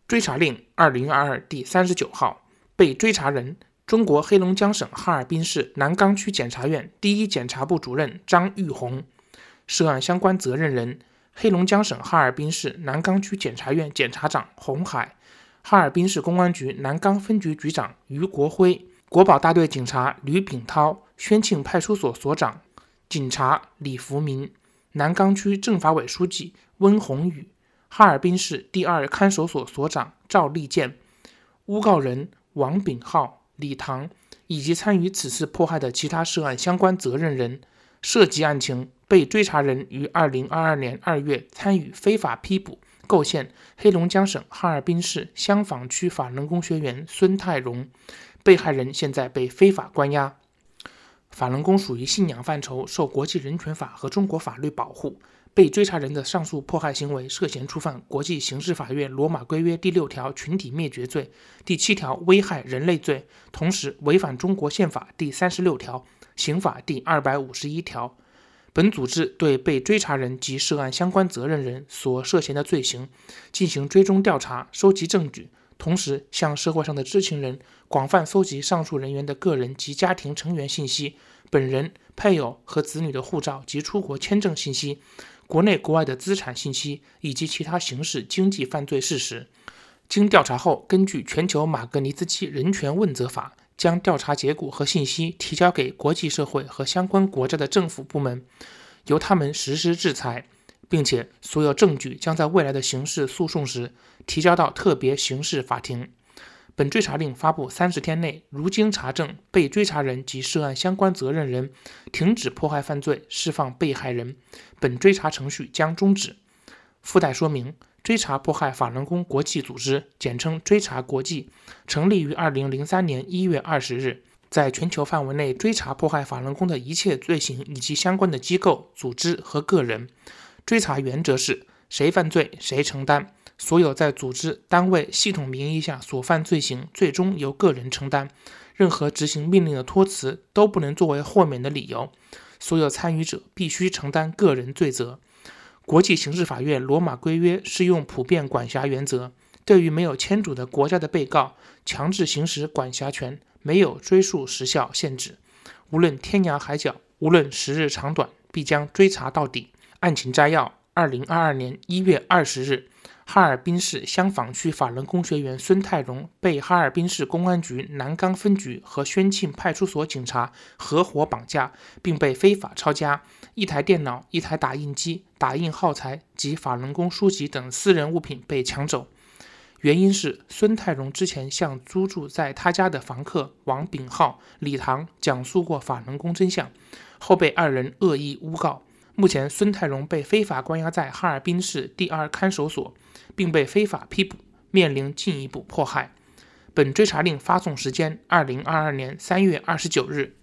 追查令2022第39号，被追查人中国黑龙江省哈尔滨市南岗区检察院第一检察部主任张玉红，涉案相关责任人黑龙江省哈尔滨市南岗区检察院检察长洪海，哈尔滨市公安局南岗分局局长于国辉，国保大队警察吕炳涛，宣庆派出所所长警察李福民，南岗区政法委书记温宏宇，哈尔滨市第二看守所所长赵立建，诬告人王炳浩、李唐以及参与此次迫害的其他涉案相关责任人。涉及案情，被追查人于2022年2月参与非法批捕构陷黑龙江省哈尔滨市香坊区法轮功学员孙泰荣，被害人现在被非法关押。法轮功属于信仰范畴，受国际人权法和中国法律保护。被追查人的上述迫害行为涉嫌触犯国际刑事法院罗马规约第6条群体灭绝罪、第7条危害人类罪，同时违反中国宪法第36条、刑法第251条。本组织对被追查人及涉案相关责任人所涉嫌的罪行进行追踪调查，收集证据，同时向社会上的知情人广泛搜集上述人员的个人及家庭成员信息、本人、配偶和子女的护照及出国签证信息、国内国外的资产信息以及其他刑事经济犯罪事实。经调查后，根据全球马格尼兹基人权问责法，将调查结果和信息提交给国际社会和相关国家的政府部门，由他们实施制裁，并且所有证据将在未来的刑事诉讼时提交到特别刑事法庭。本追查令发布30天内，如经查证，被追查人及涉案相关责任人停止迫害犯罪，释放被害人，本追查程序将终止。附带说明，追查迫害法轮功国际组织，简称追查国际，成立于2003年1月20日，在全球范围内追查迫害法轮功的一切罪行以及相关的机构、组织和个人。追查原则是谁犯罪谁承担，所有在组织、单位、系统名义下所犯罪行，最终由个人承担。任何执行命令的托辞都不能作为豁免的理由。所有参与者必须承担个人罪责。国际刑事法院罗马规约适用普遍管辖原则，对于没有签署的国家的被告，强制行使管辖权，没有追诉时效限制。无论天涯海角，无论时日长短，必将追查到底。案情摘要：2022年1月20日，哈尔滨市香坊区法轮功学员孙泰荣被哈尔滨市公安局南岗分局和宣庆派出所警察合伙绑架，并被非法抄家，1台电脑、1台打印机、打印耗材及法轮功书籍等私人物品被抢走。原因是孙泰荣之前向租住在他家的房客王炳浩、李唐讲述过法轮功真相，后被2人恶意诬告。目前孙泰荣被非法关押在哈尔滨市第2看守所，并被非法批捕，面临进一步迫害。本追查令发送时间：2022年3月29日。